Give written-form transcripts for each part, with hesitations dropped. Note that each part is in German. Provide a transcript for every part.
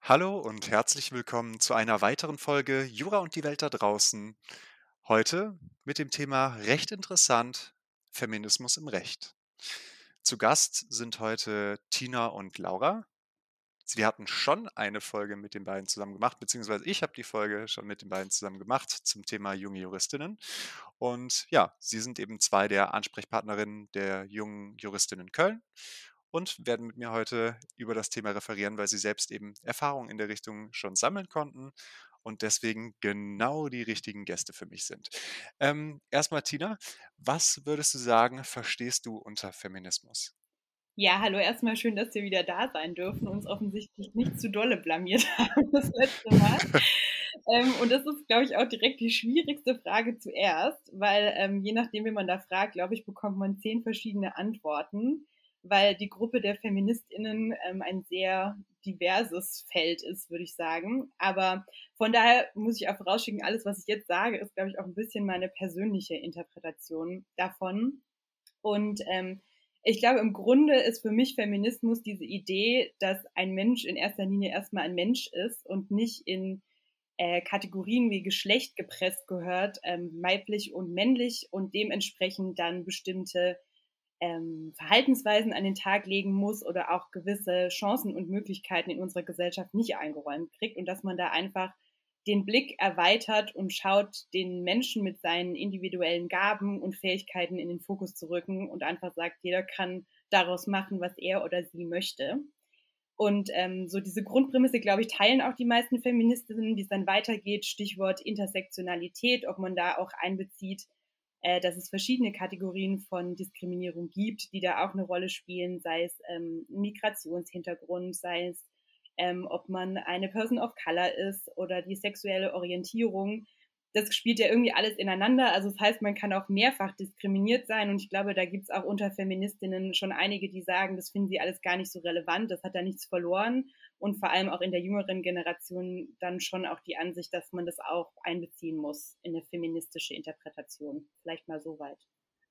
Hallo und herzlich willkommen zu einer weiteren Folge Jura und die Welt da draußen. Heute mit dem Thema Recht interessant, Feminismus im Recht. Zu Gast sind heute Tina und Laura. Wir hatten schon eine Folge mit den beiden zusammen gemacht, beziehungsweise ich habe die Folge schon mit den beiden zusammen gemacht zum Thema junge Juristinnen. Und ja, sie sind eben zwei der Ansprechpartnerinnen der jungen Juristinnen in Köln und werden mit mir heute über das Thema referieren, weil sie selbst eben Erfahrungen in der Richtung schon sammeln konnten und deswegen genau die richtigen Gäste für mich sind. Erstmal, Tina, was würdest du sagen, verstehst du unter Feminismus? Ja, hallo, erstmal schön, dass wir wieder da sein dürfen und uns offensichtlich nicht zu dolle blamiert haben das letzte Mal. Und das ist, glaube ich, auch direkt die schwierigste Frage zuerst, weil je nachdem, wie man da fragt, glaube ich, bekommt man 10 verschiedene Antworten, weil die Gruppe der FeministInnen ein sehr diverses Feld ist, würde ich sagen. Aber von daher muss ich auch vorausschicken, alles, was ich jetzt sage, ist, glaube ich, auch ein bisschen meine persönliche Interpretation davon. Und ich glaube, im Grunde ist für mich Feminismus diese Idee, dass ein Mensch in erster Linie erstmal ein Mensch ist und nicht in Kategorien wie Geschlecht gepresst gehört, weiblich und männlich und dementsprechend dann bestimmte Verhaltensweisen an den Tag legen muss oder auch gewisse Chancen und Möglichkeiten in unserer Gesellschaft nicht eingeräumt kriegt und dass man da einfach den Blick erweitert und schaut, den Menschen mit seinen individuellen Gaben und Fähigkeiten in den Fokus zu rücken und einfach sagt, jeder kann daraus machen, was er oder sie möchte. Und so diese Grundprämisse, glaube ich, teilen auch die meisten Feministinnen, wie es dann weitergeht, Stichwort Intersektionalität, ob man da auch einbezieht, dass es verschiedene Kategorien von Diskriminierung gibt, die da auch eine Rolle spielen, sei es Migrationshintergrund, sei es ob man eine Person of Color ist oder die sexuelle Orientierung. Das spielt ja irgendwie alles ineinander. Also das heißt, man kann auch mehrfach diskriminiert sein. Und ich glaube, da gibt es auch unter Feministinnen schon einige, die sagen, das finden sie alles gar nicht so relevant, das hat da nichts verloren. Und vor allem auch in der jüngeren Generation dann schon auch die Ansicht, dass man das auch einbeziehen muss in eine feministische Interpretation. Vielleicht mal so weit.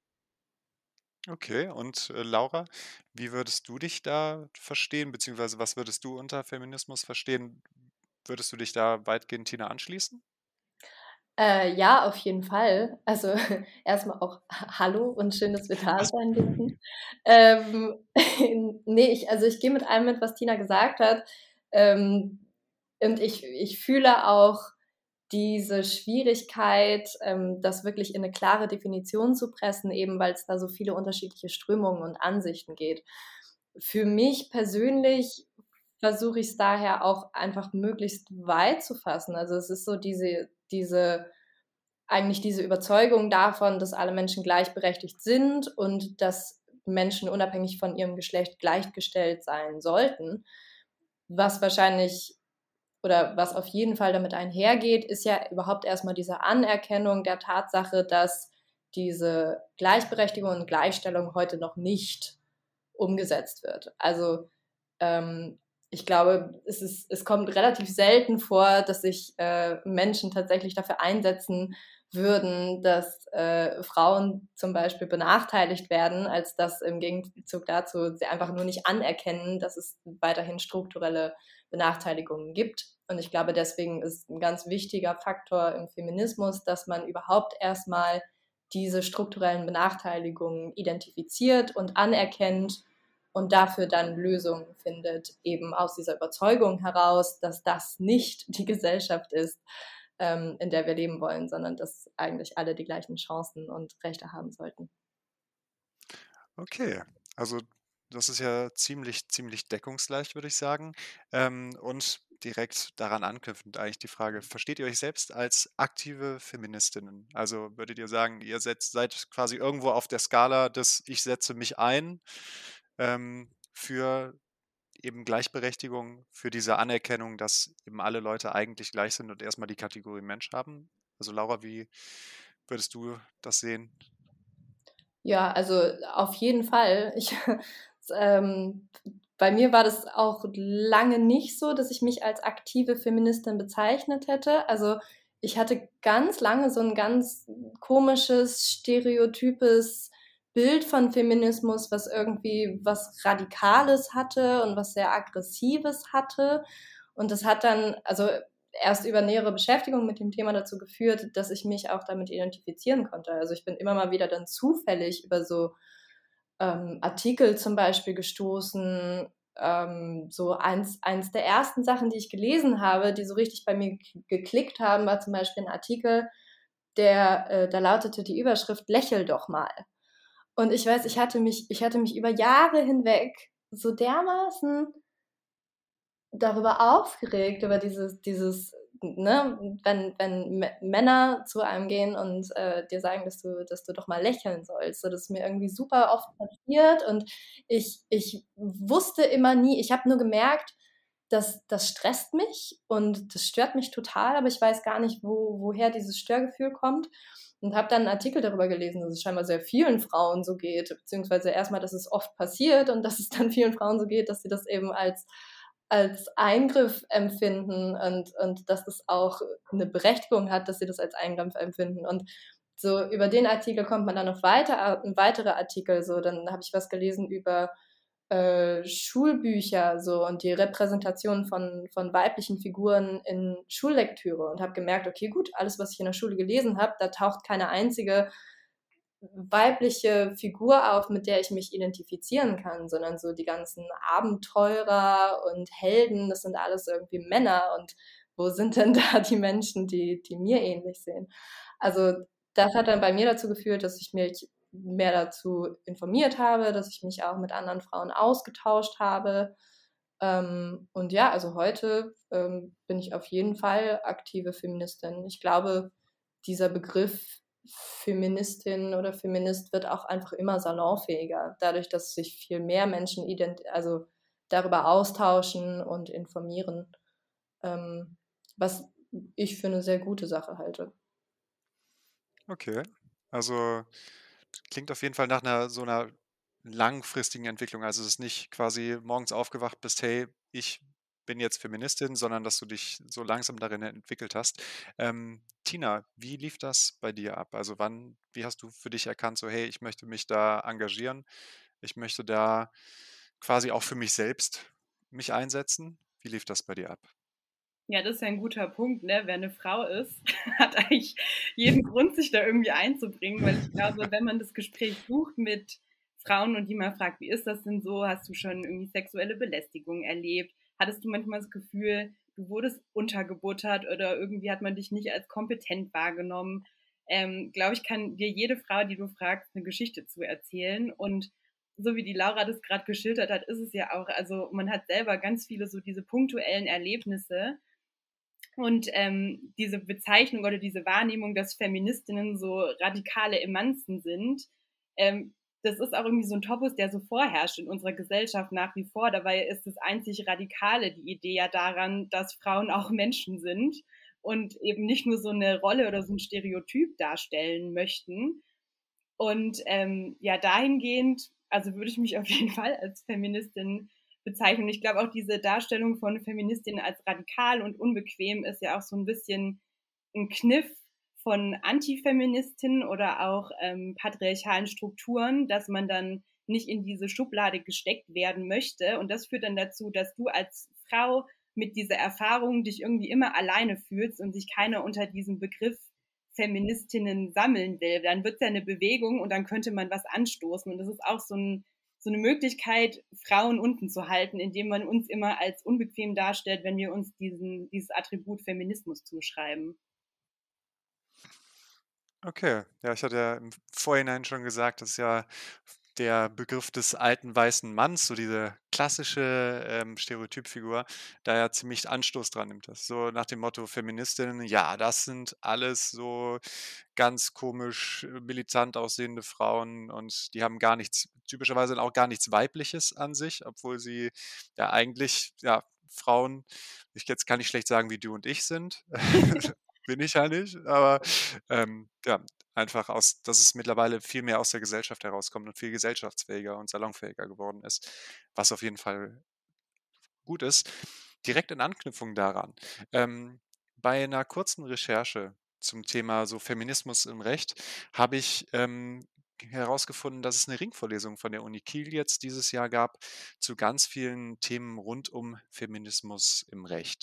Okay, und Laura, wie würdest du dich da verstehen, beziehungsweise was würdest du unter Feminismus verstehen? Würdest du dich da weitgehend Tina anschließen? Ja, auf jeden Fall. Also erstmal auch hallo und schön, dass wir da Ach, sein dürfen. Ähm, ne, ich gehe mit allem mit, was Tina gesagt hat. Ähm, und ich fühle auch diese Schwierigkeit, das wirklich in eine klare Definition zu pressen, eben weil es da so viele unterschiedliche Strömungen und Ansichten geht. Für mich persönlich versuche ich es daher auch einfach möglichst weit zu fassen. Also es ist so eigentlich diese Überzeugung davon, dass alle Menschen gleichberechtigt sind und dass Menschen unabhängig von ihrem Geschlecht gleichgestellt sein sollten. Was wahrscheinlich oder was auf jeden Fall damit einhergeht, ist ja überhaupt erstmal diese Anerkennung der Tatsache, dass diese Gleichberechtigung und Gleichstellung heute noch nicht umgesetzt wird. Also ähm, ich glaube, es kommt relativ selten vor, dass sich Menschen tatsächlich dafür einsetzen würden, dass Frauen zum Beispiel benachteiligt werden, als dass im Gegenzug dazu sie einfach nur nicht anerkennen, dass es weiterhin strukturelle Benachteiligungen gibt. Und ich glaube, deswegen ist ein ganz wichtiger Faktor im Feminismus, dass man überhaupt erstmal diese strukturellen Benachteiligungen identifiziert und anerkennt und dafür dann Lösungen findet, eben aus dieser Überzeugung heraus, dass das nicht die Gesellschaft ist, in der wir leben wollen, sondern dass eigentlich alle die gleichen Chancen und Rechte haben sollten. okay, also das ist ja ziemlich deckungsgleich, würde ich sagen. Und direkt daran anknüpfend eigentlich die Frage, versteht ihr euch selbst als aktive Feministinnen? Also würdet ihr sagen, ihr seid quasi irgendwo auf der Skala des Ich setze mich ein für eben Gleichberechtigung, für diese Anerkennung, dass eben alle Leute eigentlich gleich sind und erstmal die Kategorie Mensch haben? Also Laura, wie würdest du das sehen? Ja, also auf jeden Fall. Ähm, bei mir war das auch lange nicht so, dass ich mich als aktive Feministin bezeichnet hätte. Also ich hatte ganz lange so ein ganz komisches, stereotypes Bild von Feminismus, was irgendwie was Radikales hatte und was sehr Aggressives hatte. Und das hat dann, also erst über nähere Beschäftigung mit dem Thema dazu geführt, dass ich mich auch damit identifizieren konnte. Also ich bin immer mal wieder dann zufällig über so Artikel zum Beispiel gestoßen. So eins der ersten Sachen, die ich gelesen habe, die so richtig bei mir geklickt haben, war zum Beispiel ein Artikel, da lautete die Überschrift "Lächel doch mal". Und ich weiß, ich hatte mich über Jahre hinweg so dermaßen darüber aufgeregt, über ne, wenn Männer zu einem gehen und dir sagen, dass du doch mal lächeln sollst. So, das ist mir irgendwie super oft passiert und ich wusste immer nie, ich habe nur gemerkt, dass das stresst mich und das stört mich total, aber ich weiß gar nicht, woher dieses Störgefühl kommt. Und habe dann einen Artikel darüber gelesen, dass es scheinbar sehr vielen Frauen so geht, beziehungsweise erstmal, dass es oft passiert und dass es dann vielen Frauen so geht, dass sie das eben als Eingriff empfinden und dass es auch eine Berechtigung hat, dass sie das als Eingriff empfinden. Und so über den Artikel kommt man dann auf weitere Artikel. So, dann habe ich was gelesen über Schulbücher so und die Repräsentation von weiblichen Figuren in Schullektüre und habe gemerkt, okay, gut, alles, was ich in der Schule gelesen habe, da taucht keine einzige weibliche Figur auf, mit der ich mich identifizieren kann, sondern so die ganzen Abenteurer und Helden, das sind alles irgendwie Männer und wo sind denn da die Menschen, die mir ähnlich sehen? Also das hat dann bei mir dazu geführt, dass ich mich mehr dazu informiert habe, dass ich mich auch mit anderen Frauen ausgetauscht habe. Und ja, also heute bin ich auf jeden Fall aktive Feministin. Ich glaube, dieser Begriff Feministin oder Feminist wird auch einfach immer salonfähiger, dadurch, dass sich viel mehr Menschen also darüber austauschen und informieren, was ich für eine sehr gute Sache halte. Okay. Also klingt auf jeden Fall nach so einer langfristigen Entwicklung. Also es ist nicht quasi morgens aufgewacht bist, hey, ich bin jetzt Feministin, sondern dass du dich so langsam darin entwickelt hast. Tina, wie lief das bei dir ab? Also wie hast du für dich erkannt, so hey, ich möchte mich da engagieren, ich möchte da quasi auch für mich selbst mich einsetzen? Wie lief das bei dir ab? Ja, das ist ja ein guter Punkt, ne? Wer eine Frau ist, hat eigentlich jeden Grund, sich da irgendwie einzubringen, weil ich glaube, wenn man das Gespräch sucht mit Frauen und die mal fragt, wie ist das denn so? Hast du schon irgendwie sexuelle Belästigung erlebt? Hattest du manchmal das Gefühl, du wurdest untergebuttert oder irgendwie hat man dich nicht als kompetent wahrgenommen? Glaube ich, kann dir jede Frau, die du fragst, eine Geschichte zu erzählen. Und so wie die Laura das gerade geschildert hat, ist es ja auch, also man hat selber ganz viele so diese punktuellen Erlebnisse, und diese Bezeichnung oder diese Wahrnehmung, dass Feministinnen so radikale Emanzen sind, das ist auch irgendwie so ein Topos, der so vorherrscht in unserer Gesellschaft nach wie vor. Dabei ist das einzig Radikale die Idee ja daran, dass Frauen auch Menschen sind und eben nicht nur so eine Rolle oder so ein Stereotyp darstellen möchten. Und ja, dahingehend, also würde ich mich auf jeden Fall als Feministin bezeichnen. Und ich glaube auch diese Darstellung von Feministinnen als radikal und unbequem ist ja auch so ein bisschen ein Kniff von Antifeministinnen oder auch patriarchalen Strukturen, dass man dann nicht in diese Schublade gesteckt werden möchte. Und das führt dann dazu, dass du als Frau mit dieser Erfahrung dich irgendwie immer alleine fühlst und sich keiner unter diesem Begriff Feministinnen sammeln will. Dann wird es ja eine Bewegung und dann könnte man was anstoßen. Und das ist auch so eine Möglichkeit, Frauen unten zu halten, indem man uns immer als unbequem darstellt, wenn wir uns dieses Attribut Feminismus zuschreiben. Okay, ja, ich hatte ja im Vorhinein schon gesagt, dass ja der Begriff des alten weißen Manns, so diese klassische Stereotypfigur, da ja ziemlich Anstoß dran nimmt. Das ist so nach dem Motto Feministinnen, ja, das sind alles so ganz komisch militant aussehende Frauen und die haben gar nichts, typischerweise auch gar nichts Weibliches an sich, obwohl sie ja eigentlich, ja, Frauen, ich jetzt kann ich schlecht sagen, wie du und ich sind. Bin ich ja nicht, aber ja, einfach dass es mittlerweile viel mehr aus der Gesellschaft herauskommt und viel gesellschaftsfähiger und salonfähiger geworden ist, was auf jeden Fall gut ist. Direkt in Anknüpfung daran, bei einer kurzen Recherche zum Thema so Feminismus im Recht habe ich herausgefunden, dass es eine Ringvorlesung von der Uni Kiel jetzt dieses Jahr gab zu ganz vielen Themen rund um Feminismus im Recht.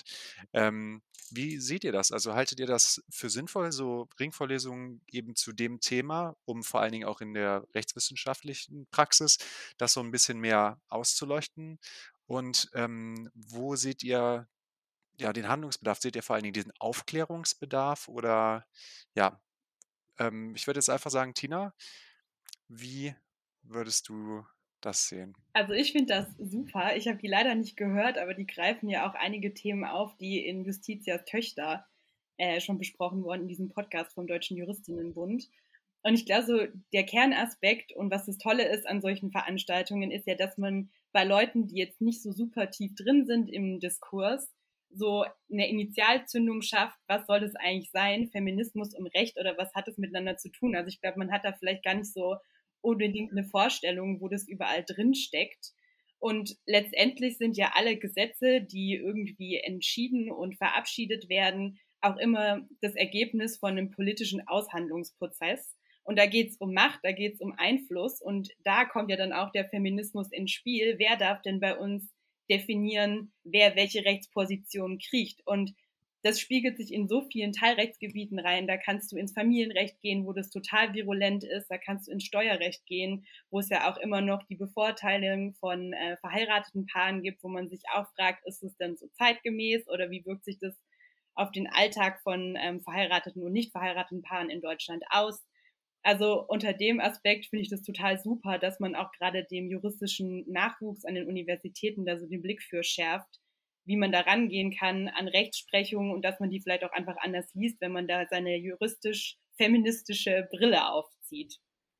Wie seht ihr das? Also haltet ihr das für sinnvoll, so Ringvorlesungen eben zu dem Thema, um vor allen Dingen auch in der rechtswissenschaftlichen Praxis das so ein bisschen mehr auszuleuchten? Und wo seht ihr ja den Handlungsbedarf? Seht ihr vor allen Dingen diesen Aufklärungsbedarf oder ja, ich würde jetzt einfach sagen, Tina, wie würdest du das sehen? Also ich finde das super. Ich habe die leider nicht gehört, aber die greifen ja auch einige Themen auf, die in Justitias Töchter schon besprochen wurden in diesem Podcast vom Deutschen Juristinnenbund. Und ich glaube, so der Kernaspekt und was das Tolle ist an solchen Veranstaltungen, ist ja, dass man bei Leuten, die jetzt nicht so super tief drin sind im Diskurs, so eine Initialzündung schafft, was soll das eigentlich sein, Feminismus im Recht oder was hat es miteinander zu tun? Also ich glaube, man hat da vielleicht gar nicht so unbedingt eine Vorstellung, wo das überall drin steckt. Und letztendlich sind ja alle Gesetze, die irgendwie entschieden und verabschiedet werden, auch immer das Ergebnis von einem politischen Aushandlungsprozess. Und da geht es um Macht, da geht es um Einfluss. Und da kommt ja dann auch der Feminismus ins Spiel. Wer darf denn bei uns definieren, wer welche Rechtsposition kriegt? Und das spiegelt sich in so vielen Teilrechtsgebieten rein. Da kannst du ins Familienrecht gehen, wo das total virulent ist. Da kannst du ins Steuerrecht gehen, wo es ja auch immer noch die Bevorteilung von verheirateten Paaren gibt, wo man sich auch fragt, ist es denn so zeitgemäß oder wie wirkt sich das auf den Alltag von verheirateten und nicht verheirateten Paaren in Deutschland aus? Also unter dem Aspekt finde ich das total super, dass man auch gerade dem juristischen Nachwuchs an den Universitäten da so den Blick für schärft, wie man da rangehen kann an Rechtsprechung und dass man die vielleicht auch einfach anders liest, wenn man da seine juristisch-feministische Brille aufzieht.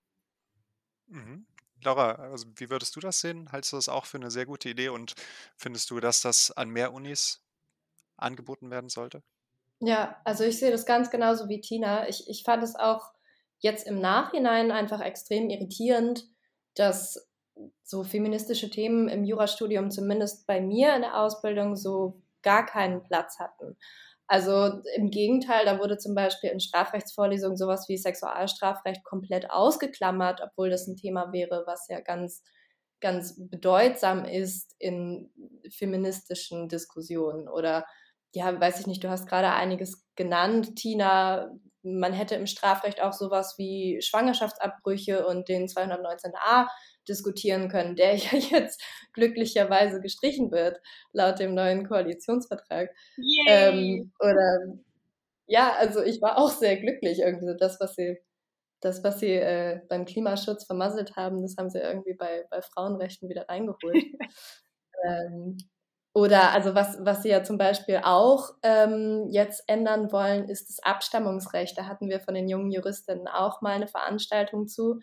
Mhm. Laura, also wie würdest du das sehen? Hältst du das auch für eine sehr gute Idee und findest du, dass das an mehr Unis angeboten werden sollte? Ja, also ich sehe das ganz genauso wie Tina. Ich fand es auch jetzt im Nachhinein einfach extrem irritierend, dass so feministische Themen im Jurastudium zumindest bei mir in der Ausbildung so gar keinen Platz hatten. Also im Gegenteil, da wurde zum Beispiel in Strafrechtsvorlesungen sowas wie Sexualstrafrecht komplett ausgeklammert, obwohl das ein Thema wäre, was ja ganz bedeutsam ist in feministischen Diskussionen. Oder ja, weiß ich nicht, du hast gerade einiges genannt, Tina. Man hätte im Strafrecht auch sowas wie Schwangerschaftsabbrüche und den 219a diskutieren können, der ja jetzt glücklicherweise gestrichen wird, laut dem neuen Koalitionsvertrag. Yay! Oder ja, also ich war auch sehr glücklich irgendwie. So das, was sie beim Klimaschutz vermasselt haben, das haben sie irgendwie bei Frauenrechten wieder reingeholt. Ähm, oder also was sie ja zum Beispiel auch jetzt ändern wollen, ist das Abstammungsrecht. Da hatten wir von den jungen Juristinnen auch mal eine Veranstaltung zu.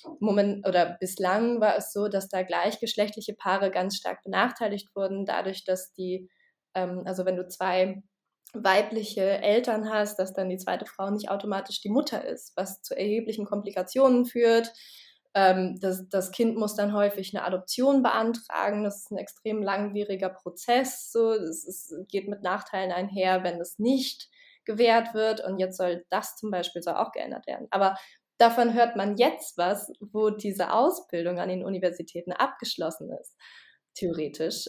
Bislang war es so, dass da gleichgeschlechtliche Paare ganz stark benachteiligt wurden, dadurch, dass also wenn du zwei weibliche Eltern hast, dass dann die zweite Frau nicht automatisch die Mutter ist, was zu erheblichen Komplikationen führt. Das Kind muss dann häufig eine Adoption beantragen. Das ist ein extrem langwieriger Prozess. So, geht mit Nachteilen einher, wenn das nicht gewährt wird. Und jetzt soll das zum Beispiel soll auch geändert werden. Aber davon hört man jetzt was, wo diese Ausbildung an den Universitäten abgeschlossen ist, theoretisch.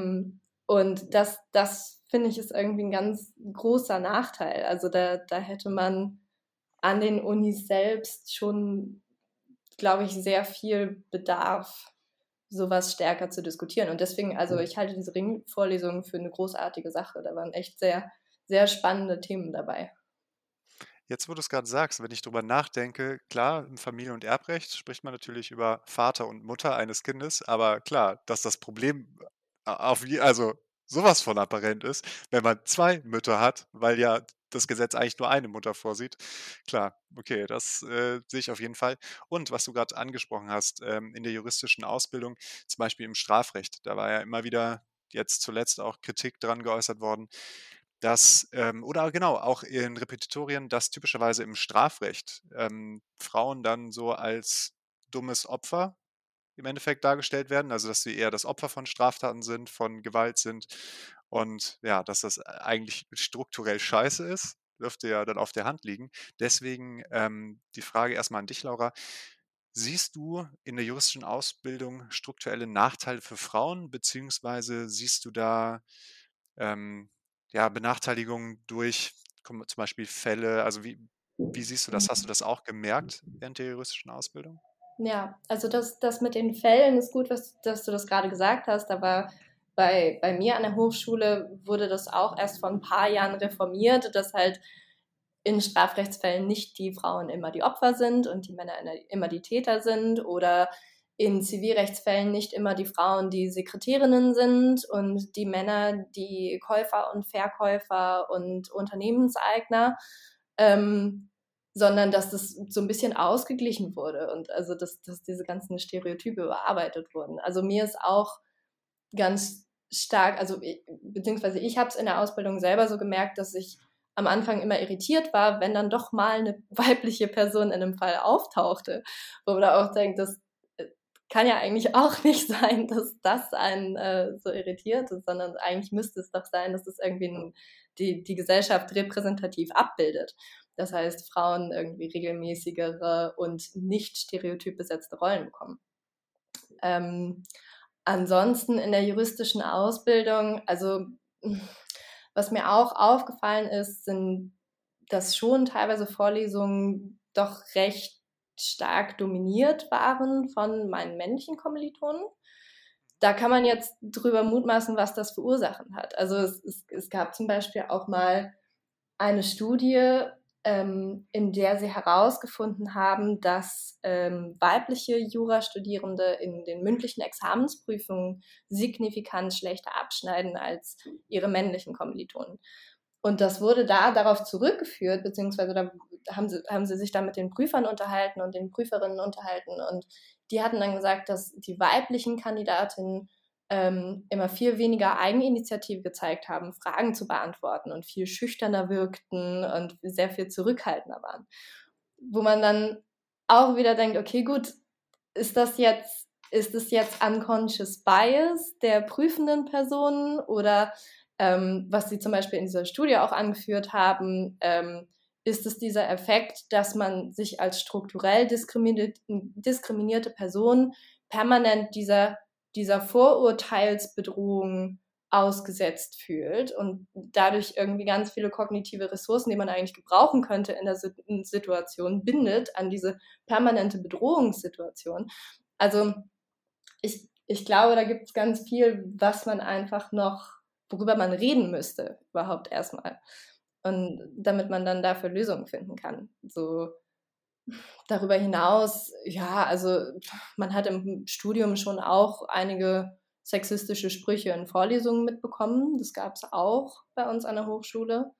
Und das finde ich ist irgendwie ein ganz großer Nachteil. Also da hätte man an den Unis selbst schon, glaube ich, sehr viel Bedarf, sowas stärker zu diskutieren. Und deswegen, also ich halte diese Ringvorlesungen für eine großartige Sache. Da waren echt sehr, sehr spannende Themen dabei. Jetzt, wo du es gerade sagst, wenn ich drüber nachdenke, klar, im Familien- und Erbrecht spricht man natürlich über Vater und Mutter eines Kindes, aber klar, dass das Problem also sowas von apparent ist, wenn man zwei Mütter hat, weil ja das Gesetz eigentlich nur eine Mutter vorsieht. Klar, okay, das sehe ich auf jeden Fall. Und was du gerade angesprochen hast, in der juristischen Ausbildung, zum Beispiel im Strafrecht, da war ja immer wieder jetzt zuletzt auch Kritik dran geäußert worden, dass, oder genau, auch in Repetitorien, dass typischerweise im Strafrecht Frauen dann so als dummes Opfer im Endeffekt dargestellt werden, also dass sie eher das Opfer von Straftaten sind, von Gewalt sind und ja, dass das eigentlich strukturell scheiße ist, dürfte ja dann auf der Hand liegen. Deswegen die Frage erstmal an dich, Laura. Siehst du in der juristischen Ausbildung strukturelle Nachteile für Frauen, beziehungsweise siehst du da, ähm, ja, Benachteiligungen durch zum Beispiel Fälle? Also, wie siehst du das? Hast du Mhm. das auch gemerkt während der juristischen Ausbildung? Ja, also das mit den Fällen ist gut, dass du das gerade gesagt hast. Aber bei mir an der Hochschule wurde das auch erst vor ein paar Jahren reformiert, dass halt in Strafrechtsfällen nicht die Frauen immer die Opfer sind und die Männer immer die Täter sind, oder in Zivilrechtsfällen nicht immer die Frauen die Sekretärinnen sind und die Männer die Käufer und Verkäufer und Unternehmenseigner, sondern dass das so ein bisschen ausgeglichen wurde und also dass diese ganzen Stereotype überarbeitet wurden. Also mir ist auch ganz stark, also beziehungsweise ich habe es in der Ausbildung selber so gemerkt, dass ich am Anfang immer irritiert war, wenn dann doch mal eine weibliche Person in einem Fall auftauchte, wo man da auch denkt, das kann ja eigentlich auch nicht sein, dass das einen so irritiert, sondern eigentlich müsste es doch sein, dass das irgendwie die Gesellschaft repräsentativ abbildet. Das heißt, Frauen irgendwie regelmäßigere und nicht stereotyp besetzte Rollen bekommen. Ähm, Ansonsten in der juristischen Ausbildung, also was mir auch aufgefallen ist, sind, dass schon teilweise Vorlesungen doch recht stark dominiert waren von meinen männlichen Kommilitonen. Da kann man jetzt drüber mutmaßen, was das für Ursachen hat. Also es gab zum Beispiel auch mal eine Studie, in der sie herausgefunden haben, dass weibliche Jurastudierende in den mündlichen Examensprüfungen signifikant schlechter abschneiden als ihre männlichen Kommilitonen. Und das wurde da darauf zurückgeführt, beziehungsweise da haben sie sich da mit den Prüfern unterhalten und den Prüferinnen unterhalten. Und die hatten dann gesagt, dass die weiblichen Kandidatinnen immer viel weniger Eigeninitiative gezeigt haben, Fragen zu beantworten und viel schüchterner wirkten und sehr viel zurückhaltender waren. Wo man dann auch wieder denkt, okay, gut, ist das jetzt unconscious bias der prüfenden Personen oder was sie zum Beispiel in dieser Studie auch angeführt haben, ist es dieser Effekt, dass man sich als strukturell diskriminierte Person permanent dieser Vorurteilsbedrohung ausgesetzt fühlt und dadurch irgendwie ganz viele kognitive Ressourcen, die man eigentlich gebrauchen könnte in der Situation, bindet an diese permanente Bedrohungssituation. Also ich glaube, da gibt es ganz viel, was man einfach noch, worüber man reden müsste, überhaupt erstmal. Und damit man dann dafür Lösungen finden kann. So darüber hinaus, ja, also man hat im Studium schon auch einige sexistische Sprüche in Vorlesungen mitbekommen. Das gab es auch bei uns an der Hochschule.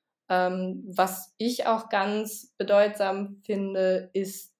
Was ich auch ganz bedeutsam finde, ist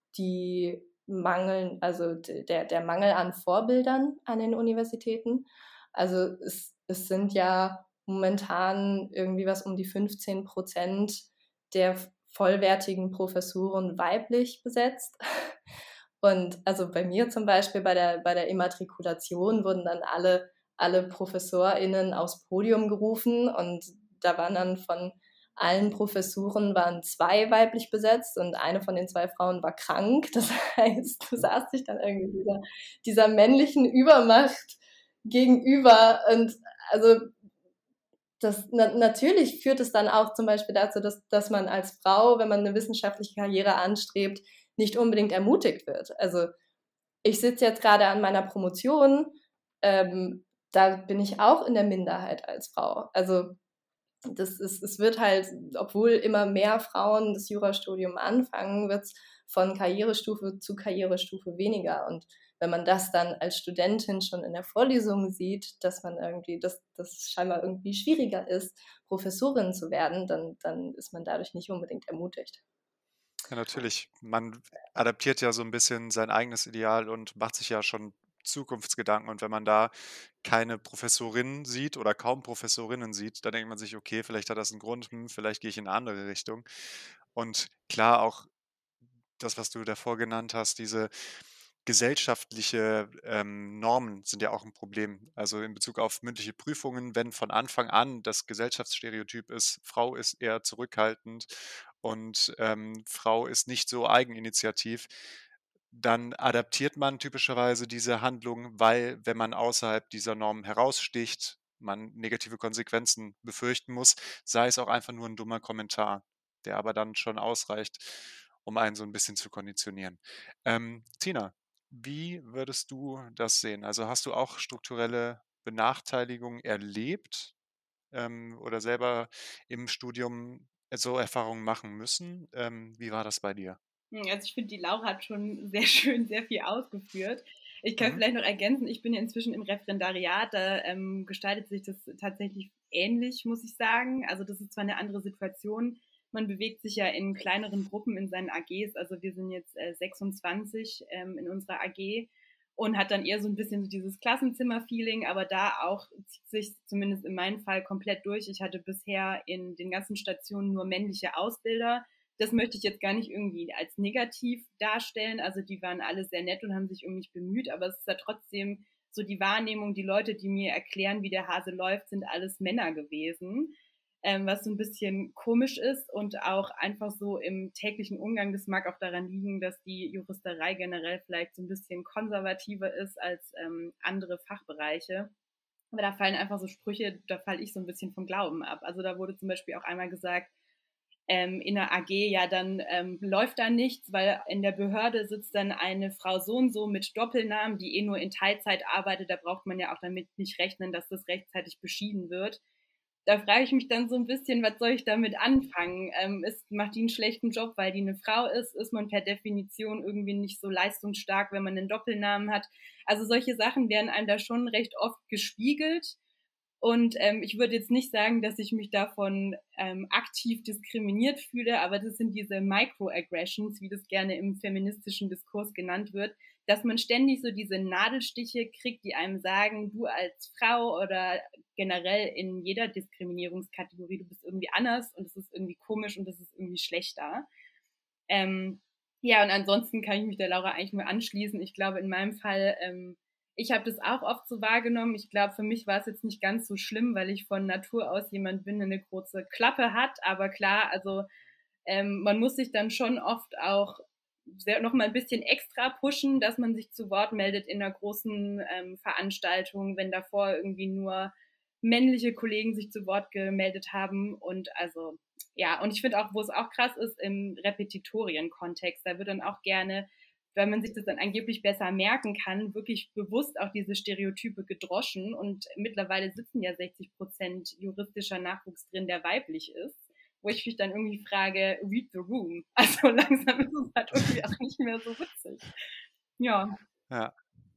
also der Mangel an Vorbildern an den Universitäten. Also es sind ja momentan irgendwie was um die 15% der vollwertigen Professuren weiblich besetzt. Und also bei mir zum Beispiel bei der Immatrikulation wurden dann alle ProfessorInnen aufs Podium gerufen und da waren dann von allen Professuren waren 2 weiblich besetzt und eine von den 2 Frauen war krank. Das heißt, du saßt dich dann irgendwie dieser männlichen Übermacht gegenüber und also natürlich führt es dann auch zum Beispiel dazu, dass man als Frau, wenn man eine wissenschaftliche Karriere anstrebt, nicht unbedingt ermutigt wird. Also ich sitze jetzt gerade an meiner Promotion, da bin ich auch in der Minderheit als Frau. Also es wird halt, obwohl immer mehr Frauen das Jurastudium anfangen, wird es von Karrierestufe zu Karrierestufe weniger. Und wenn man das dann als Studentin schon in der Vorlesung sieht, dass man irgendwie, dass das scheinbar irgendwie schwieriger ist, Professorin zu werden, dann ist man dadurch nicht unbedingt ermutigt. Ja, natürlich. Man adaptiert ja so ein bisschen sein eigenes Ideal und macht sich ja schon Zukunftsgedanken. Und wenn man da keine Professorin sieht oder kaum Professorinnen sieht, dann denkt man sich: „Okay, vielleicht hat das einen Grund, vielleicht gehe ich in eine andere Richtung.“ Und klar, auch das, was du davor genannt hast, diese gesellschaftliche, Normen sind ja auch ein Problem. Also, in Bezug auf mündliche Prüfungen, wenn von Anfang an das Gesellschaftsstereotyp ist, Frau ist eher zurückhaltend und, Frau ist nicht so eigeninitiativ, dann adaptiert man typischerweise diese Handlung, weil, wenn man außerhalb dieser Norm heraussticht, man negative Konsequenzen befürchten muss, sei es auch einfach nur ein dummer Kommentar, der aber dann schon ausreicht, um einen so ein bisschen zu konditionieren. Tina, wie würdest du das sehen? Also, hast du auch strukturelle Benachteiligung erlebt, oder selber im Studium so Erfahrungen machen müssen? Wie war das bei dir? Also ich finde, die Laura hat schon sehr schön sehr viel ausgeführt. Ich kann Mhm. vielleicht noch ergänzen, ich bin ja inzwischen im Referendariat, da gestaltet sich das tatsächlich ähnlich, muss ich sagen. Also das ist zwar eine andere Situation, man bewegt sich ja in kleineren Gruppen in seinen AGs, also wir sind jetzt 26 in unserer AG und hat dann eher so ein bisschen so dieses Klassenzimmer-Feeling, aber da auch zieht sich zumindest in meinem Fall komplett durch. Ich hatte bisher in den ganzen Stationen nur männliche Ausbilder. Das möchte ich jetzt gar nicht irgendwie als negativ darstellen. Also die waren alle sehr nett und haben sich um mich bemüht, aber es ist ja trotzdem so die Wahrnehmung, die Leute, die mir erklären, wie der Hase läuft, sind alles Männer gewesen. Was so ein bisschen komisch ist und auch einfach so im täglichen Umgang, das mag auch daran liegen, dass die Juristerei generell vielleicht so ein bisschen konservativer ist als andere Fachbereiche. Aber da fallen einfach so Sprüche, da falle ich so ein bisschen vom Glauben ab. Also da wurde zum Beispiel auch einmal gesagt, in der AG, ja, dann läuft da nichts, weil in der Behörde sitzt dann eine Frau so und so mit Doppelnamen, die nur in Teilzeit arbeitet. Da braucht man ja auch damit nicht rechnen, dass das rechtzeitig beschieden wird. Da frage ich mich dann so ein bisschen, was soll ich damit anfangen? Macht die einen schlechten Job, weil die eine Frau ist? Ist man per Definition irgendwie nicht so leistungsstark, wenn man einen Doppelnamen hat? Also solche Sachen werden einem da schon recht oft gespiegelt. Und ich würde jetzt nicht sagen, dass ich mich davon aktiv diskriminiert fühle, aber das sind diese Microaggressions, wie das gerne im feministischen Diskurs genannt wird, dass man ständig so diese Nadelstiche kriegt, die einem sagen, du als Frau oder generell in jeder Diskriminierungskategorie, du bist irgendwie anders und es ist irgendwie komisch und es ist irgendwie schlechter. Ähm, ja, und ansonsten kann ich mich der Laura eigentlich nur anschließen. Ich glaube, in meinem Fall, ich habe das auch oft so wahrgenommen. Ich glaube, für mich war es jetzt nicht ganz so schlimm, weil ich von Natur aus jemand bin, der eine große Klappe hat. Aber klar, also man muss sich dann schon oft auch noch mal ein bisschen extra pushen, dass man sich zu Wort meldet in einer großen Veranstaltung, wenn davor irgendwie nur männliche Kollegen sich zu Wort gemeldet haben. Und also ja, und ich finde auch, wo es auch krass ist, im Repetitorien-Kontext, da wird dann auch gerne, weil man sich das dann angeblich besser merken kann, wirklich bewusst auch diese Stereotype gedroschen. Und mittlerweile sitzen ja 60% juristischer Nachwuchs drin, der weiblich ist, wo ich mich dann irgendwie frage, read the room. Also langsam ist es halt irgendwie auch nicht mehr so witzig. Ja. Ja,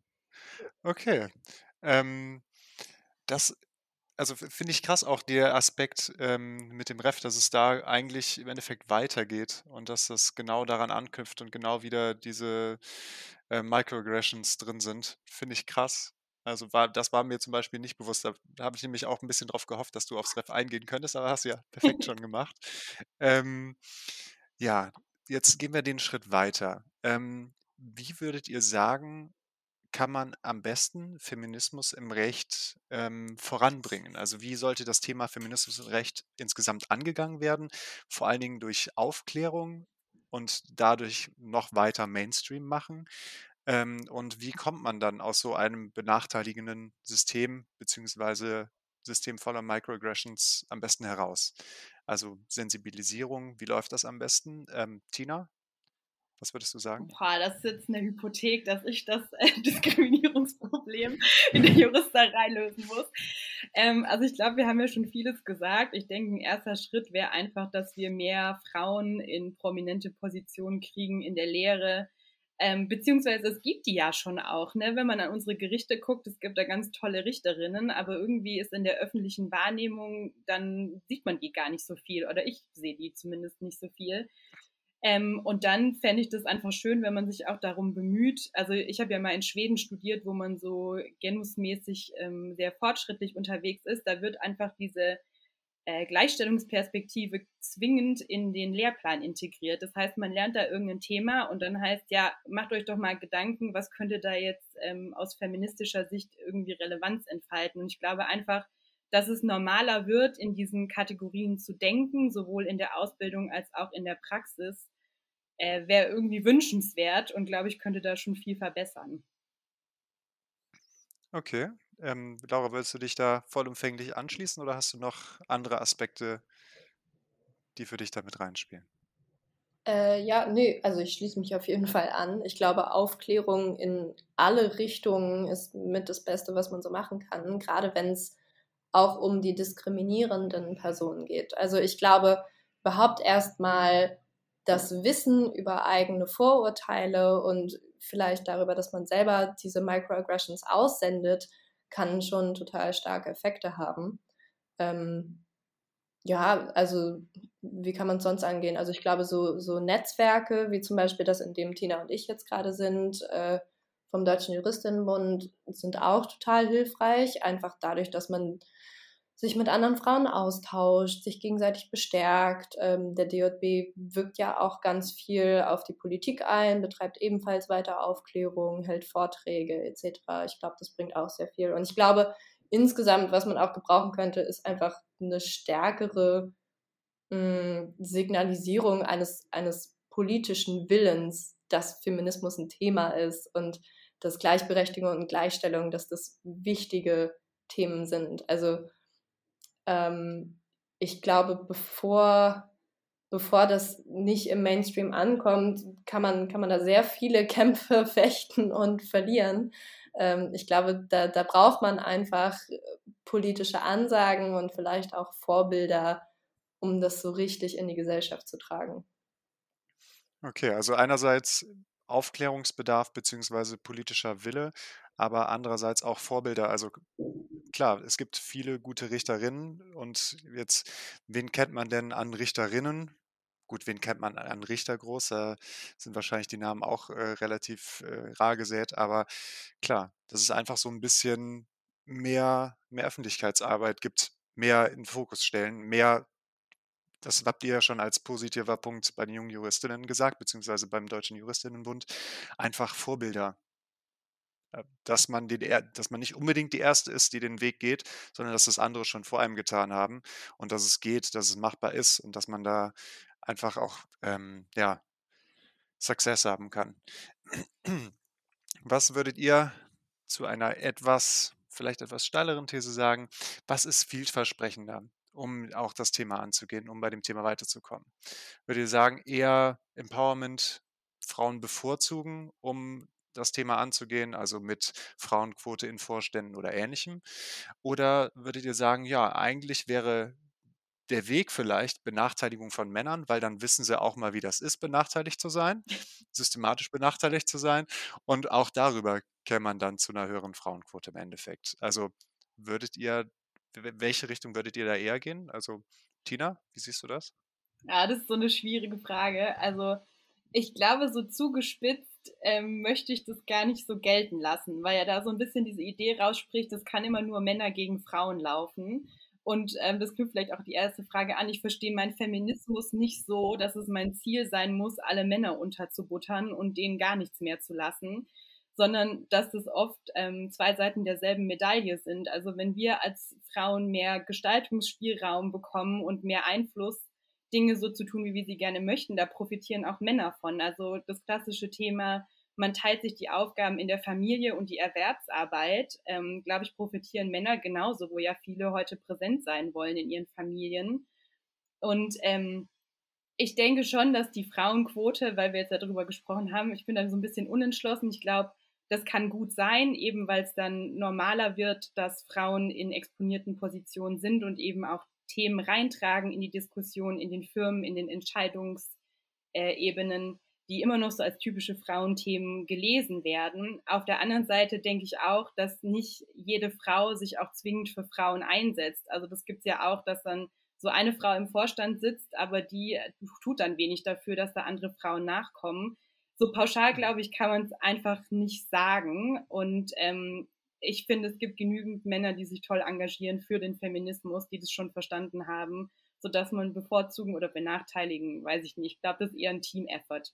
okay. Ähm, das also, finde ich krass auch der Aspekt, mit dem Ref, dass es da eigentlich im Endeffekt weitergeht und dass das genau daran anknüpft und genau wieder diese, Microaggressions drin sind. Finde ich krass. Also, das war mir zum Beispiel nicht bewusst. Da habe ich nämlich auch ein bisschen drauf gehofft, dass du aufs Ref eingehen könntest, aber hast du ja perfekt schon gemacht. Ähm, ja, jetzt gehen wir den Schritt weiter. Wie würdet ihr sagen, kann man am besten Feminismus im Recht, voranbringen? Also, wie sollte das Thema Feminismus im Recht insgesamt angegangen werden? Vor allen Dingen durch Aufklärung und dadurch noch weiter Mainstream machen? Und wie kommt man dann aus so einem benachteiligenden System beziehungsweise System voller Microaggressions am besten heraus? Also, Sensibilisierung, wie läuft das am besten? Tina, was würdest du sagen? Boah, das ist jetzt eine Hypothek, dass ich das Diskriminierungsproblem in der Juristerei lösen muss. Also ich glaube, wir haben ja schon vieles gesagt. Ich denke, ein erster Schritt wäre einfach, dass wir mehr Frauen in prominente Positionen kriegen in der Lehre. Beziehungsweise es gibt die ja schon auch, ne? Wenn man an unsere Gerichte guckt, es gibt da ganz tolle Richterinnen, aber irgendwie ist in der öffentlichen Wahrnehmung, dann sieht man die gar nicht so viel oder ich sehe die zumindest nicht so viel. Und dann fände ich das einfach schön, wenn man sich auch darum bemüht. Also ich habe ja mal in Schweden studiert, wo man so genusmäßig sehr fortschrittlich unterwegs ist. Da wird einfach diese Gleichstellungsperspektive zwingend in den Lehrplan integriert. Das heißt, man lernt da irgendein Thema und dann heißt, ja, macht euch doch mal Gedanken, was könnte da jetzt aus feministischer Sicht irgendwie Relevanz entfalten. Und ich glaube einfach, dass es normaler wird, in diesen Kategorien zu denken, sowohl in der Ausbildung als auch in der Praxis. wäre irgendwie wünschenswert und glaube ich, könnte da schon viel verbessern. Okay. Laura, willst du dich da vollumfänglich anschließen oder hast du noch andere Aspekte, die für dich da mit reinspielen? Ja, ne, also ich schließe mich auf jeden Fall an. Ich glaube, Aufklärung in alle Richtungen ist mit das Beste, was man so machen kann, gerade wenn es auch um die diskriminierenden Personen geht. Also ich glaube, überhaupt erstmal das Wissen über eigene Vorurteile und vielleicht darüber, dass man selber diese Microaggressions aussendet, kann schon total starke Effekte haben. Ähm, ja, also wie kann man es sonst angehen? Also ich glaube, so Netzwerke, wie zum Beispiel das, in dem Tina und ich jetzt gerade sind, vom Deutschen Juristinnenbund, sind auch total hilfreich. Einfach dadurch, dass man sich mit anderen Frauen austauscht, sich gegenseitig bestärkt. Der DJB wirkt ja auch ganz viel auf die Politik ein, betreibt ebenfalls weiter Aufklärung, hält Vorträge etc. Ich glaube, das bringt auch sehr viel. Und ich glaube, insgesamt, was man auch gebrauchen könnte, ist einfach eine stärkere Signalisierung eines politischen Willens, dass Feminismus ein Thema ist und dass Gleichberechtigung und Gleichstellung, dass das wichtige Themen sind. Also ich glaube, bevor das nicht im Mainstream ankommt, kann man da sehr viele Kämpfe fechten und verlieren. Ich glaube, da braucht man einfach politische Ansagen und vielleicht auch Vorbilder, um das so richtig in die Gesellschaft zu tragen. Okay, also einerseits Aufklärungsbedarf beziehungsweise politischer Wille, aber andererseits auch Vorbilder. Also klar, es gibt viele gute Richterinnen und jetzt, wen kennt man denn an Richterinnen? Gut, wen kennt man an Richter groß? Da sind wahrscheinlich die Namen auch relativ rar gesät, aber klar, dass es einfach so ein bisschen mehr Öffentlichkeitsarbeit gibt, mehr in den Fokus stellen, mehr, das habt ihr ja schon als positiver Punkt bei den jungen Juristinnen gesagt, beziehungsweise beim Deutschen Juristinnenbund, einfach Vorbilder. Dass man nicht unbedingt die Erste ist, die den Weg geht, sondern dass das andere schon vor einem getan haben und dass es geht, dass es machbar ist und dass man da einfach auch, ja, Success haben kann. Was würdet ihr zu einer vielleicht etwas steileren These sagen? Was ist vielversprechender, um auch das Thema anzugehen, um bei dem Thema weiterzukommen? Würdet ihr sagen, eher Empowerment, Frauen bevorzugen, um das Thema anzugehen, also mit Frauenquote in Vorständen oder Ähnlichem? Oder würdet ihr sagen, ja, eigentlich wäre der Weg vielleicht Benachteiligung von Männern, weil dann wissen sie auch mal, wie das ist, benachteiligt zu sein, systematisch benachteiligt zu sein. Und auch darüber käme man dann zu einer höheren Frauenquote im Endeffekt. Also würdet ihr, welche Richtung würdet ihr da eher gehen? Also Tina, wie siehst du das? Ja, das ist so eine schwierige Frage. Also ich glaube, so zugespitzt möchte ich das gar nicht so gelten lassen, weil ja da so ein bisschen diese Idee rausspricht, das kann immer nur Männer gegen Frauen laufen. Und das knüpft vielleicht auch die erste Frage an. Ich verstehe meinen Feminismus nicht so, dass es mein Ziel sein muss, alle Männer unterzubuttern und denen gar nichts mehr zu lassen, sondern dass das oft zwei Seiten derselben Medaille sind. Also wenn wir als Frauen mehr Gestaltungsspielraum bekommen und mehr Einfluss, Dinge so zu tun, wie wir sie gerne möchten, da profitieren auch Männer von. Also das klassische Thema, man teilt sich die Aufgaben in der Familie und die Erwerbsarbeit, glaube ich, profitieren Männer genauso, wo ja viele heute präsent sein wollen in ihren Familien. Und ich denke schon, dass die Frauenquote, weil wir jetzt darüber gesprochen haben, ich bin da so ein bisschen unentschlossen. Ich glaube, das kann gut sein, eben weil es dann normaler wird, dass Frauen in exponierten Positionen sind und eben auch Themen reintragen in die Diskussion, in den Firmen, in den Entscheidungsebenen, die immer noch so als typische Frauenthemen gelesen werden. Auf der anderen Seite denke ich auch, dass nicht jede Frau sich auch zwingend für Frauen einsetzt. Also das gibt es ja auch, dass dann so eine Frau im Vorstand sitzt, aber die tut dann wenig dafür, dass da andere Frauen nachkommen. So pauschal, glaube ich, kann man es einfach nicht sagen. Und ich finde, es gibt genügend Männer, die sich toll engagieren für den Feminismus, die das schon verstanden haben, sodass man bevorzugen oder benachteiligen, weiß ich nicht. Ich glaube, das ist eher ein Team-Effort.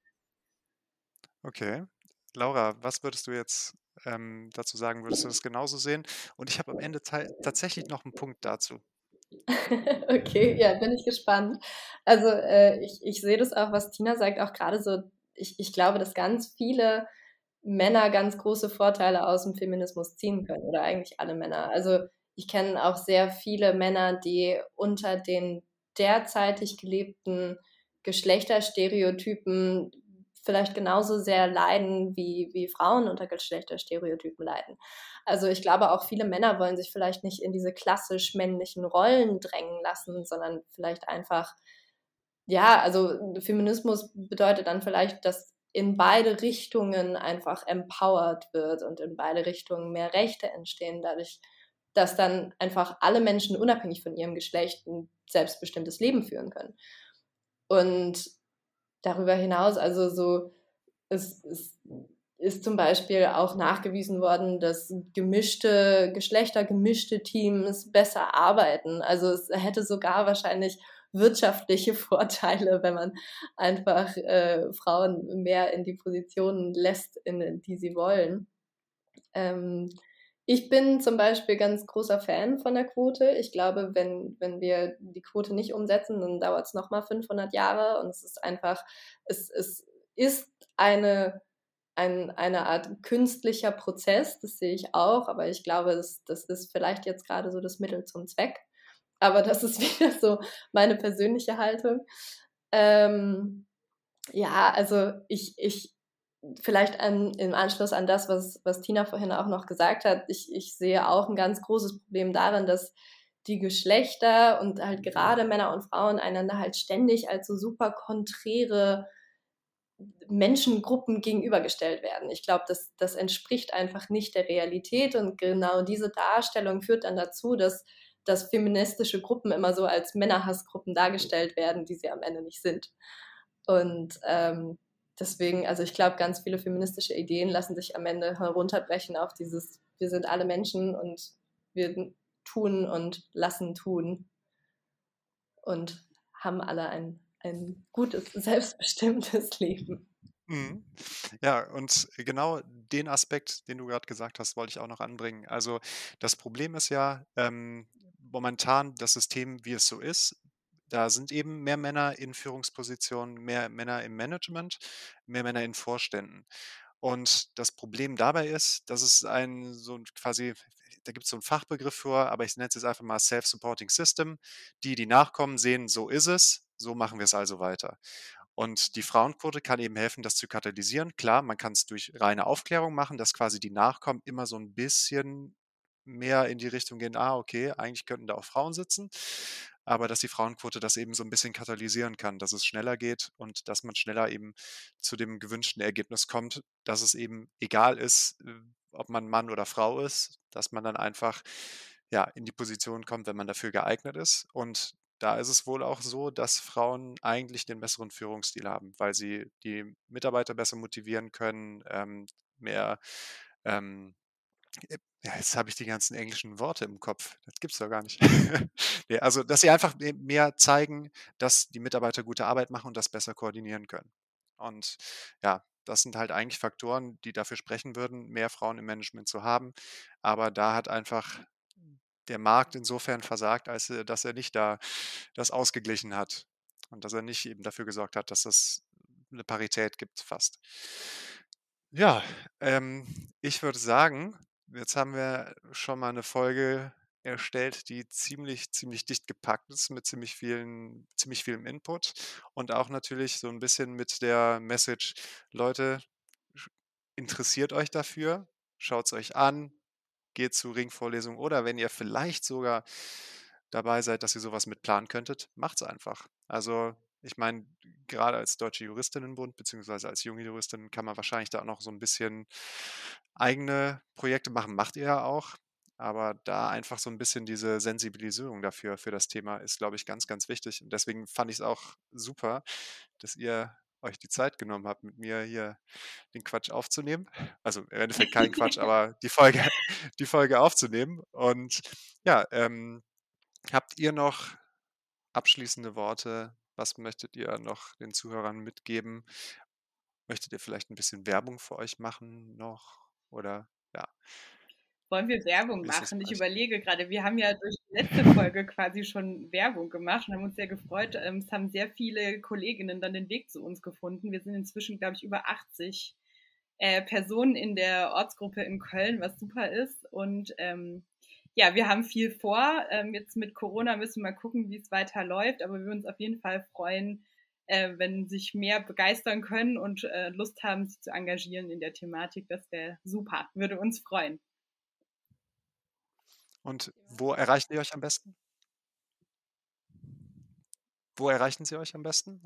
Okay. Laura, was würdest du jetzt dazu sagen? Würdest du das genauso sehen? Und ich habe am Ende tatsächlich noch einen Punkt dazu. Okay, ja, bin ich gespannt. Also ich sehe das auch, was Tina sagt, auch gerade so, ich glaube, dass ganz viele Männer ganz große Vorteile aus dem Feminismus ziehen können oder eigentlich alle Männer. Also ich kenne auch sehr viele Männer, die unter den derzeitig gelebten Geschlechterstereotypen vielleicht genauso sehr leiden, wie Frauen unter Geschlechterstereotypen leiden. Also ich glaube, auch viele Männer wollen sich vielleicht nicht in diese klassisch männlichen Rollen drängen lassen, sondern vielleicht einfach, ja, also Feminismus bedeutet dann vielleicht, dass in beide Richtungen einfach empowered wird und in beide Richtungen mehr Rechte entstehen, dadurch, dass dann einfach alle Menschen unabhängig von ihrem Geschlecht ein selbstbestimmtes Leben führen können. Und darüber hinaus, also so, es ist zum Beispiel auch nachgewiesen worden, dass gemischte Teams besser arbeiten. Also es hätte sogar wahrscheinlich wirtschaftliche Vorteile, wenn man einfach Frauen mehr in die Positionen lässt, in die sie wollen. Ähm, ich bin zum Beispiel ganz großer Fan von der Quote. Ich glaube, wenn wir die Quote nicht umsetzen, dann dauert es nochmal 500 Jahre und es ist einfach, es ist eine Art künstlicher Prozess, das sehe ich auch, aber ich glaube, das ist vielleicht jetzt gerade so das Mittel zum Zweck. Aber das ist wieder so meine persönliche Haltung. Ähm, ja, also ich vielleicht im Anschluss an das, was Tina vorhin auch noch gesagt hat, ich sehe auch ein ganz großes Problem darin, dass die Geschlechter und halt gerade Männer und Frauen einander halt ständig als so super konträre Menschengruppen gegenübergestellt werden. Ich glaube, das entspricht einfach nicht der Realität und genau diese Darstellung führt dann dazu, dass feministische Gruppen immer so als Männerhassgruppen dargestellt werden, die sie am Ende nicht sind. Und deswegen, also ich glaube, ganz viele feministische Ideen lassen sich am Ende herunterbrechen auf dieses, wir sind alle Menschen und wir tun und lassen tun und haben alle ein gutes, selbstbestimmtes Leben. Mhm. Ja, und genau den Aspekt, den du gerade gesagt hast, wollte ich auch noch anbringen. Also, das Problem ist ja, momentan das System, wie es so ist, da sind eben mehr Männer in Führungspositionen, mehr Männer im Management, mehr Männer in Vorständen. Und das Problem dabei ist, dass es ein so 'n quasi da gibt es so einen Fachbegriff für, aber ich nenne es jetzt einfach mal Self-Supporting System. Die, die nachkommen, sehen, so ist es, so machen wir es also weiter. Und die Frauenquote kann eben helfen, das zu katalysieren. Klar, man kann es durch reine Aufklärung machen, dass quasi die Nachkommen immer so ein bisschen mehr in die Richtung gehen: „Ah, okay, eigentlich könnten da auch Frauen sitzen.“ Aber dass die Frauenquote das eben so ein bisschen katalysieren kann, dass es schneller geht und dass man schneller eben zu dem gewünschten Ergebnis kommt, dass es eben egal ist, ob man Mann oder Frau ist, dass man dann einfach, ja, in die Position kommt, wenn man dafür geeignet ist. Und da ist es wohl auch so, dass Frauen eigentlich den besseren Führungsstil haben, weil sie die Mitarbeiter besser motivieren können, mehr, ähm, ja, jetzt habe ich die ganzen englischen Worte im Kopf. Das gibt's doch gar nicht. Ne, also, dass sie einfach mehr zeigen, dass die Mitarbeiter gute Arbeit machen und das besser koordinieren können. Und ja, das sind halt eigentlich Faktoren, die dafür sprechen würden, mehr Frauen im Management zu haben. Aber da hat einfach der Markt insofern versagt, als dass er nicht da das ausgeglichen hat und dass er nicht eben dafür gesorgt hat, dass es eine Parität gibt fast. Ja, ich würde sagen, jetzt haben wir schon mal eine Folge erstellt, die ziemlich dicht gepackt ist mit ziemlich vielem Input und auch natürlich so ein bisschen mit der Message: „Leute, sch interessiert euch dafür, schaut es euch an, geht zu Ringvorlesungen oder wenn ihr vielleicht sogar dabei seid, dass ihr sowas mit planen könntet, macht's einfach. Also, ich meine, gerade als Deutsche Juristinnenbund beziehungsweise als junge Juristin kann man wahrscheinlich da auch noch so ein bisschen eigene Projekte machen, macht ihr ja auch. Aber da einfach so ein bisschen diese Sensibilisierung dafür für das Thema ist, glaube ich, ganz wichtig. Und deswegen fand ich es auch super, dass ihr euch die Zeit genommen habt, mit mir hier den Quatsch aufzunehmen. Also, im Endeffekt kein Quatsch, aber die Folge die Folge aufzunehmen. Und ja, habt ihr noch abschließende Worte? Was möchtet ihr noch den Zuhörern mitgeben? Möchtet ihr vielleicht ein bisschen Werbung für euch machen noch oder ja? Wollen wir Werbung Wie ist das machen? bei Ich euch? überlege gerade, wir haben ja durch die letzte Folge quasi schon Werbung gemacht und haben uns sehr gefreut. Es haben sehr viele Kolleginnen dann den Weg zu uns gefunden. Wir sind inzwischen, glaube ich, über 80 Personen in der Ortsgruppe in Köln, was super ist. Und ja, wir haben viel vor. Jetzt mit Corona müssen wir mal gucken, wie es weiterläuft. Aber wir würden uns auf jeden Fall freuen, wenn sich mehr begeistern können und Lust haben, sich zu engagieren in der Thematik. Das wäre super, würde uns freuen. Und wo erreichen die euch am besten? Wo erreichen sie euch am besten?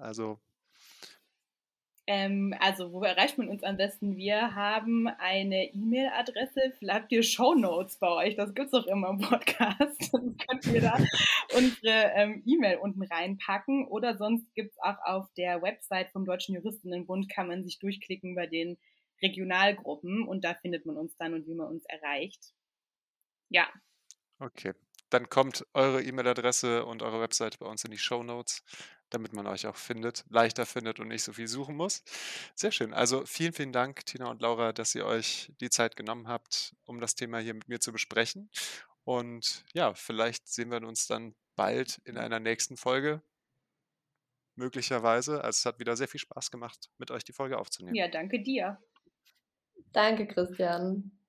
Also, wo erreicht man uns am besten? Wir haben eine E-Mail-Adresse. Vielleicht habt ihr Shownotes bei euch. Das gibt's doch immer im Podcast. Dann könnt ihr da unsere E-Mail unten reinpacken. Oder sonst gibt's auch auf der Website vom Deutschen Juristinnenbund, kann man sich durchklicken bei den Regionalgruppen. Und da findet man uns dann und wie man uns erreicht. Ja, Okay, dann kommt eure E-Mail-Adresse und eure Webseite bei uns in die Shownotes, damit man euch auch findet, leichter findet und nicht so viel suchen muss. Sehr schön. Also vielen, vielen Dank, Tina und Laura, dass ihr euch die Zeit genommen habt, um das Thema hier mit mir zu besprechen. Und ja, vielleicht sehen wir uns dann bald in einer nächsten Folge, möglicherweise. Also es hat wieder sehr viel Spaß gemacht, mit euch die Folge aufzunehmen. ja, danke dir. Danke, Christian.